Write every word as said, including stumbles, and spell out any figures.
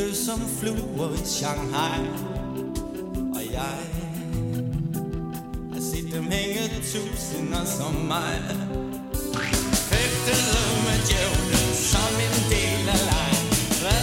flugte som fluer i Shanghai. Og jeg har set dem hænge tusinder som mig. Fægtede med djævlen